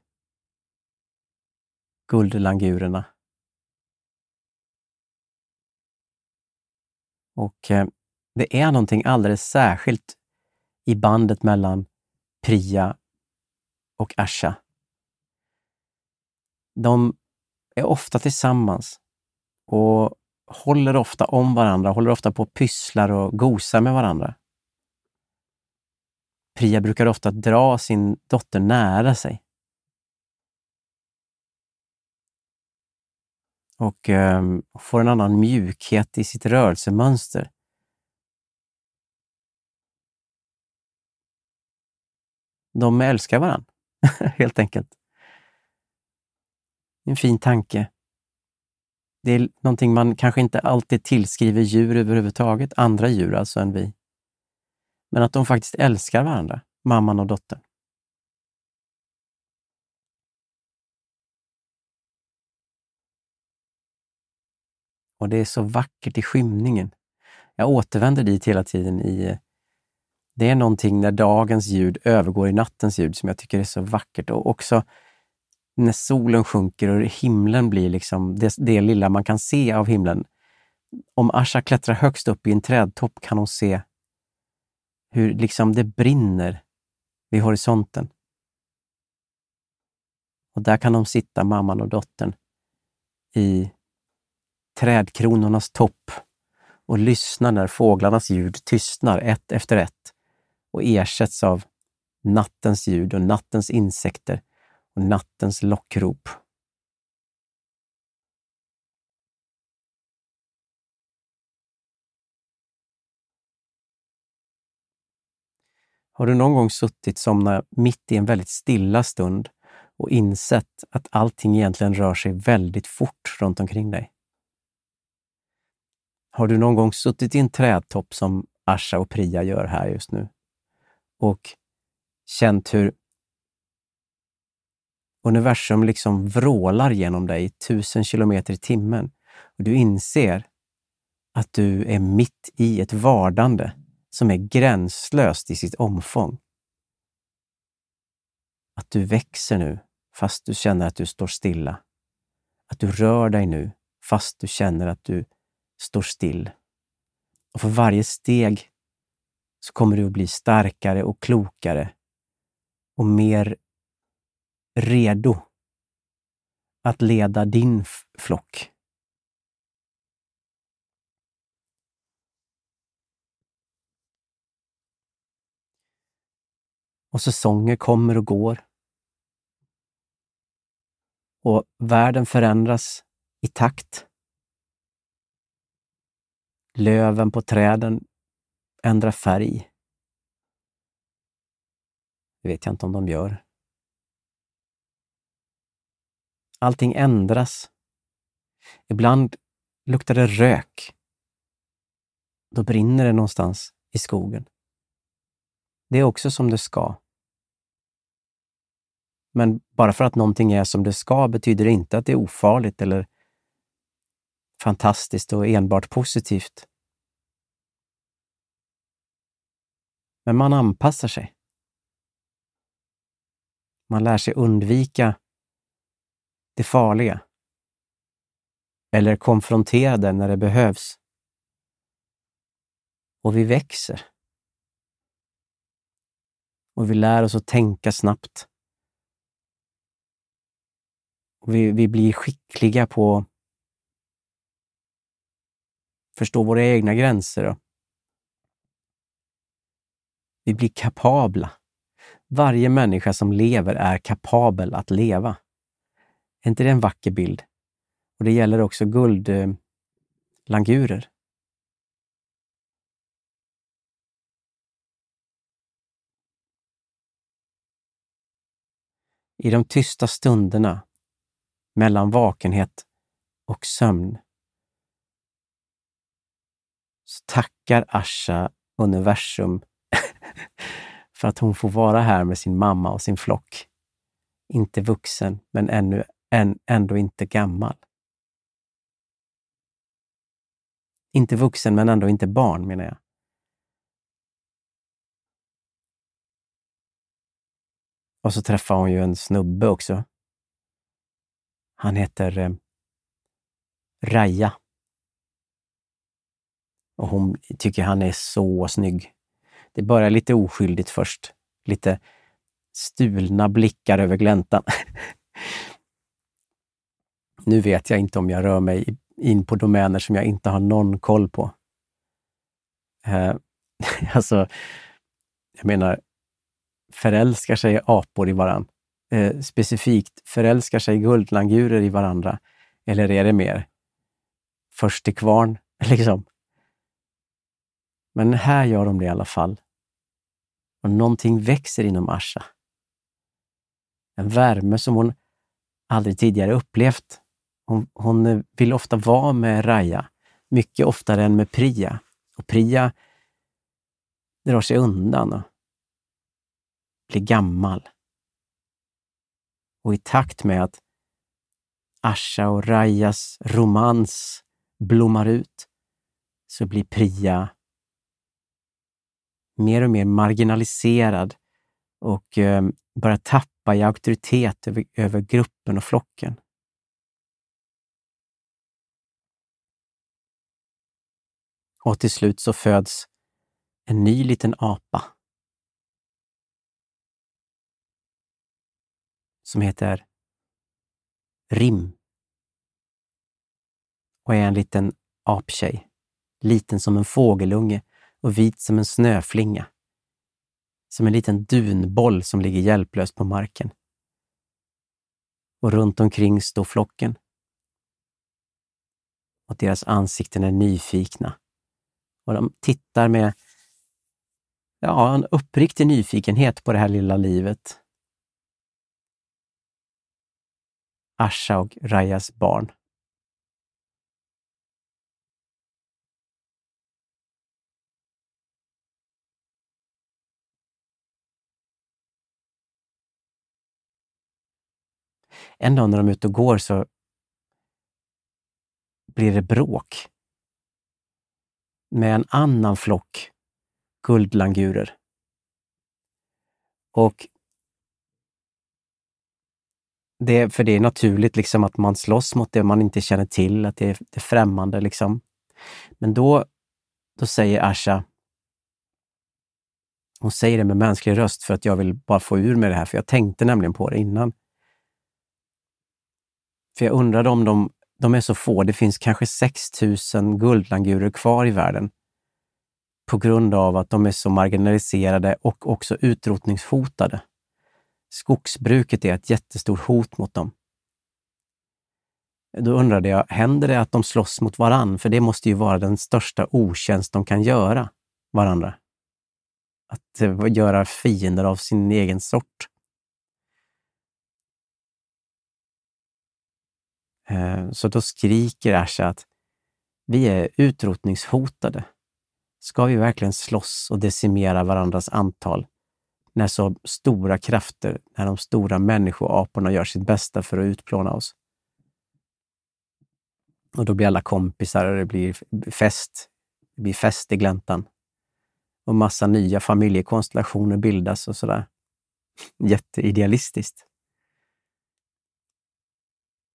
guldlangurerna. Och eh, det är någonting alldeles särskilt i bandet mellan Priya och Asha. De är ofta tillsammans och håller ofta om varandra, håller ofta på pysslar och gosar med varandra. Priya brukar ofta dra sin dotter nära sig. Och eh, får en annan mjukhet i sitt rörelsemönster. De älskar varandra, helt enkelt. En fin tanke. Det är någonting man kanske inte alltid tillskriver djur överhuvudtaget, andra djur alltså än vi. Men att de faktiskt älskar varandra, mamman och dottern. Och det är så vackert i skymningen. Jag återvänder dit hela tiden i... Det är någonting när dagens ljud övergår i nattens ljud som jag tycker är så vackert. Och också när solen sjunker och himlen blir liksom det, det lilla man kan se av himlen. Om Asha klättrar högst upp i en trädtopp kan hon se hur liksom det brinner vid horisonten. Och där kan de sitta, mamman och dottern, i trädkronornas topp och lyssna när fåglarnas ljud tystnar ett efter ett och ersätts av nattens ljud och nattens insekter och nattens lockrop. Har du någon gång suttit somna mitt i en väldigt stilla stund och insett att allting egentligen rör sig väldigt fort runt omkring dig? Har du någon gång suttit i en trädtopp som Asha och Priya gör här just nu och känt hur universum liksom vrålar genom dig tusen kilometer i timmen och du inser att du är mitt i ett vardande som är gränslöst i sitt omfång. Att du växer nu fast du känner att du står stilla. Att du rör dig nu fast du känner att du står still. Och för varje steg så kommer du att bli starkare och klokare och mer redo att leda din f- flock. Och säsonger kommer och går. Och världen förändras i takt. Löven på träden ändrar färg. Det vet jag inte om de gör. Allting ändras. Ibland luktar det rök. Då brinner det någonstans i skogen. Det är också som det ska. Men bara för att någonting är som det ska betyder det inte att det är ofarligt eller fantastiskt och enbart positivt. Men man anpassar sig. Man lär sig undvika det farliga. Eller konfrontera det när det behövs. Och vi växer. Och vi lär oss att tänka snabbt. Och vi, vi blir skickliga på att förstå våra egna gränser. Då. Vi blir kapabla. Varje människa som lever är kapabel att leva. Är inte det en vacker bild? Och det gäller också guldlangurer. I de tysta stunderna mellan vakenhet och sömn så tackar Asha universum för att hon får vara här med sin mamma och sin flock. Inte vuxen, men ännu, än, ändå inte gammal. Inte vuxen, men ändå inte barn, menar jag. Och så träffar hon ju en snubbe också. Han heter eh, Raja. Och hon tycker han är så snygg. Det börjar lite oskyldigt först. Lite stulna blickar över gläntan. Nu vet jag inte om jag rör mig in på domäner som jag inte har någon koll på. Eh, alltså, jag menar, förälskar sig apor i varann. Eh, specifikt, förälskar sig guldlangurer i varandra. Eller är det mer först till kvarn, liksom? Men här gör de det i alla fall. Och någonting växer inom Asha. En värme som hon aldrig tidigare upplevt. Hon, hon vill ofta vara med Raja. Mycket oftare än med Priya. Och Priya drar sig undan och blir gammal. Och i takt med att Asha och Rajas romans blommar ut så blir Priya mer och mer marginaliserad och eh, börjar tappa i auktoritet över, över gruppen och flocken. Och till slut så föds en ny liten apa som heter Rim och är en liten aptjej, liten som en fågelunge och vit som en snöflinga. Som en liten dunboll som ligger hjälplöst på marken. Och runt omkring står flocken. Och deras ansikten är nyfikna. Och de tittar med ja, en uppriktig nyfikenhet på det här lilla livet. Asha och Rajas barn. En dag när de är ute och går så blir det bråk med en annan flock guldlangurer. Och det, för det är naturligt liksom att man slåss mot det man inte känner till, att det är, det är främmande liksom. Men då, då säger Asha, hon säger det med mänsklig röst för att jag vill bara få ur med det här, för jag tänkte nämligen på det innan. För jag undrade om de, de är så få, det finns kanske sex tusen guldlangurer kvar i världen på grund av att de är så marginaliserade och också utrotningshotade. Skogsbruket är ett jättestort hot mot dem. Då undrade jag, händer det att de slåss mot varann? För det måste ju vara den största otjänst de kan göra varandra. Att uh, göra fiender av sin egen sort. Uh, så då skriker Asha att vi är utrotningshotade. Ska vi verkligen slåss och decimera varandras antal? När så stora krafter, när de stora människoaporna gör sitt bästa för att utplåna oss. Och då blir alla kompisar och det blir fest. Det blir fest i gläntan. Och massa nya familjekonstellationer bildas och sådär. Jätteidealistiskt.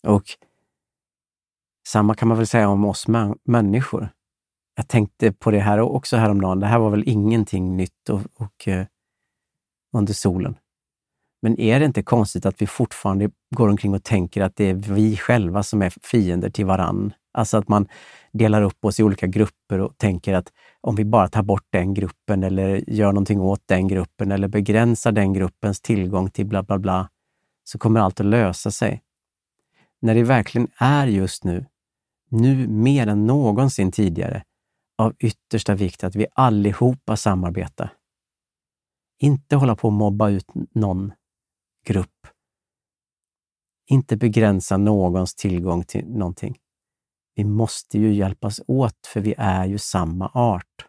Och samma kan man väl säga om oss mä- människor. Jag tänkte på det här också häromdagen. Det här var väl ingenting nytt och, och eh, under solen. Men är det inte konstigt att vi fortfarande går omkring och tänker att det är vi själva som är fiender till varann? Alltså att man delar upp oss i olika grupper och tänker att om vi bara tar bort den gruppen eller gör någonting åt den gruppen eller begränsar den gruppens tillgång till bla bla bla, så kommer allt att lösa sig. När det verkligen är just nu, nu mer än någonsin tidigare, av yttersta vikt att vi allihopa samarbetar. Inte hålla på att mobba ut någon grupp. Inte begränsa någons tillgång till någonting. Vi måste ju hjälpas åt för vi är ju samma art.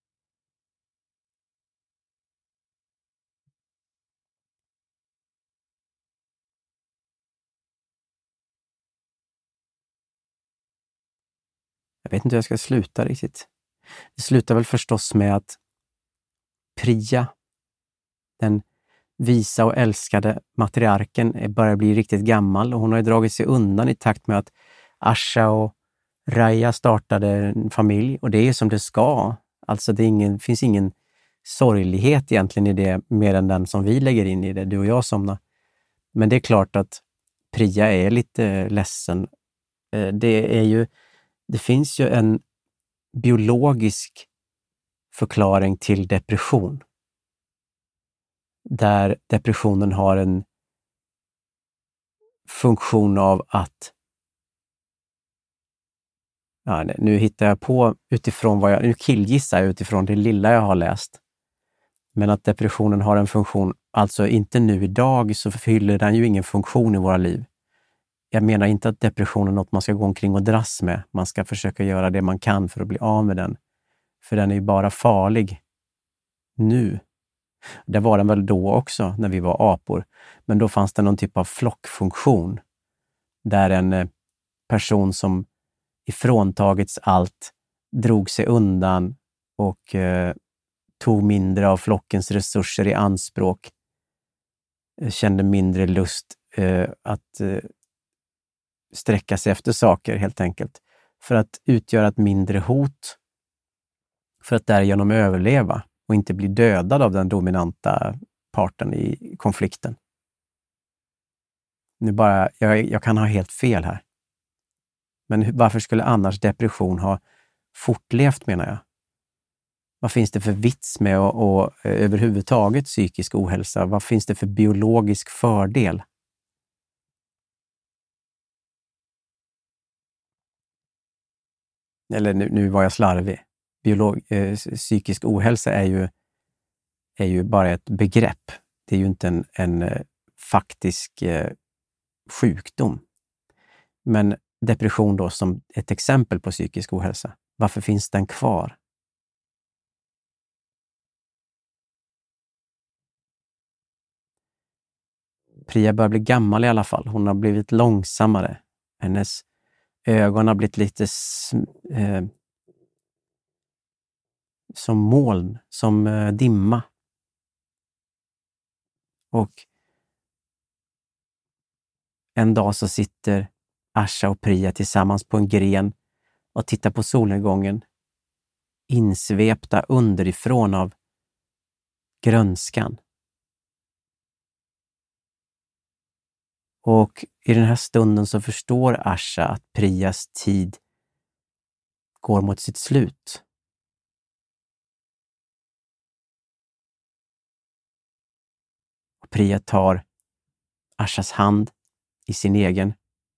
Jag vet inte hur jag ska sluta riktigt. Det slutar väl förstås med att Priya, den visa och älskade matriarken, börjar bli riktigt gammal och hon har ju dragit sig undan i takt med att Asha och Raya startade en familj och det är som det ska. Alltså det är ingen, finns ingen sorglighet egentligen i det mer än den som vi lägger in i det, du och jag somna. Men det är klart att Priya är lite ledsen. Det är ju, det finns ju en biologisk förklaring till depression. Där depressionen har en funktion av att ja, nu hittar jag på utifrån vad jag, nu killgissar jag utifrån det lilla jag har läst. Men att depressionen har en funktion, alltså inte nu idag så fyller den ju ingen funktion i våra liv. Jag menar inte att depression är något man ska gå omkring och dras med. Man ska försöka göra det man kan för att bli av med den. För den är ju bara farlig nu. Det var den väl då också när vi var apor. Men då fanns det någon typ av flockfunktion. Där en person som ifråntagits allt drog sig undan och eh, tog mindre av flockens resurser i anspråk. Kände mindre lust eh, att eh, sträcka sig efter saker helt enkelt. För att utgöra ett mindre hot. För att därigenom överleva och inte bli dödad av den dominanta parten i konflikten. Nu bara, jag, jag kan ha helt fel här. Men varför skulle annars depression ha fortlevt, menar jag? Vad finns det för vits med att, och, överhuvudtaget psykisk ohälsa? Vad finns det för biologisk fördel? Eller nu, nu var jag slarvig. Biolog, eh, psykisk ohälsa är ju, är ju bara ett begrepp. Det är ju inte en, en eh, faktisk eh, sjukdom. Men depression då som ett exempel på psykisk ohälsa. Varför finns den kvar? Priya börjar bli gammal i alla fall. Hon har blivit långsammare. Hennes ögon har blivit lite eh, som moln, som eh, dimma. Och en dag så sitter Asha och Priya tillsammans på en gren och tittar på solnedgången, insvepta underifrån av grönskan. Och i den här stunden så förstår Asha att Priyas tid går mot sitt slut. Och Priya tar Ashas hand i sin egen.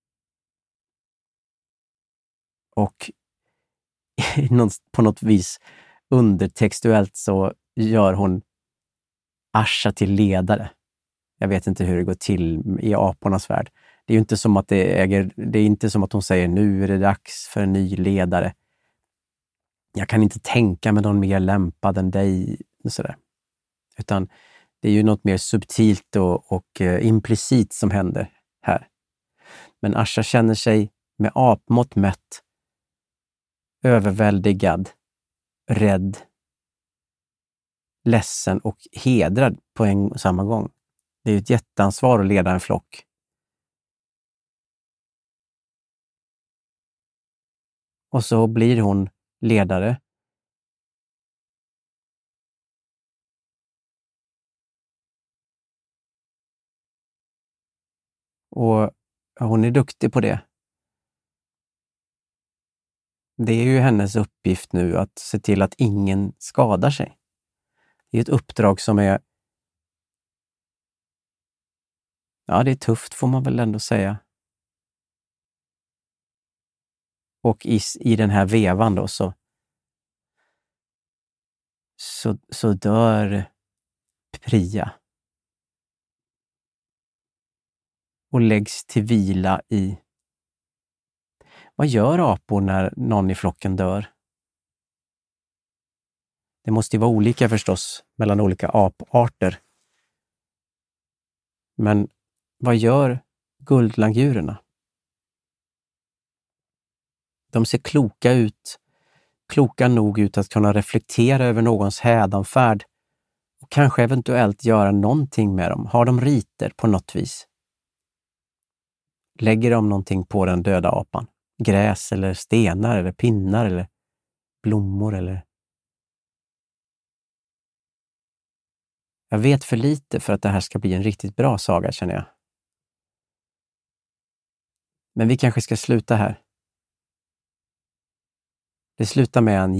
Och på något vis undertextuellt så gör hon Asha till ledare. Jag vet inte hur det går till i apornas värld. Det är ju inte som att det äger, det är inte som att hon säger nu är det dags för en ny ledare. Jag kan inte tänka mig någon mer lämpad än dig. Sådär. Utan det är ju något mer subtilt och, och eh, implicit som händer här. Men Asha känner sig med apmått mätt överväldigad, rädd, ledsen och hedrad på en och samma gång. Det är ett jätteansvar att leda en flock. Och så blir hon ledare. Och hon är duktig på det. Det är ju hennes uppgift nu att se till att ingen skadar sig. Det är ett uppdrag som är... Ja, det är tufft får man väl ändå säga. Och i, i den här vevan då så, så, så dör Priya. Och läggs till vila i... Vad gör apor när någon i flocken dör? Det måste ju vara olika förstås mellan olika aparter. Men vad gör guldlangurerna? De ser kloka ut, kloka nog ut att kunna reflektera över någons hädanfärd och kanske eventuellt göra någonting med dem. Har de riter på något vis? Lägger de någonting på den döda apan? Gräs eller stenar eller pinnar eller blommor eller... Jag vet för lite för att det här ska bli en riktigt bra saga, känner jag. Men vi kanske ska sluta här. Det slutar med en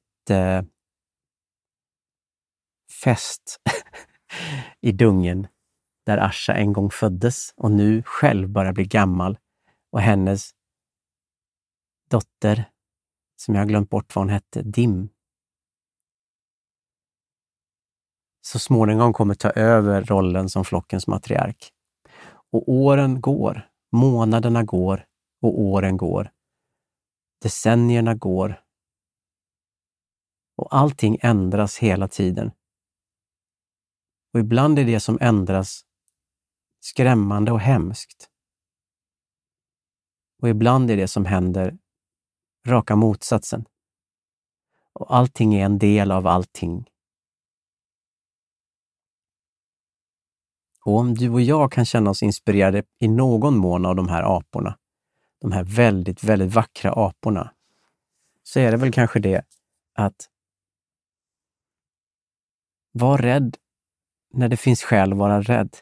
jättefest i dungen där Asha en gång föddes och nu själv bara blir gammal. Och hennes dotter, som jag har glömt bort vad hon hette, Dim, så småningom kommer ta över rollen som flockens matriark. Och åren går, månaderna går och åren går. Decennierna går. Och allting ändras hela tiden. Och ibland är det som ändras skrämmande och hemskt. Och ibland är det som händer raka motsatsen. Och allting är en del av allting. Och om du och jag kan känna oss inspirerade i någon mån av de här aporna, de här väldigt, väldigt vackra aporna, så är det väl kanske det att vara rädd när det finns skäl att vara rädd.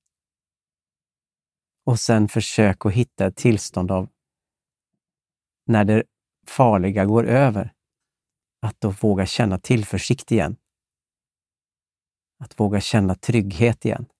Och sen försök att hitta ett tillstånd av när det farliga går över. Att då våga känna tillförsikt igen. Att våga känna trygghet igen.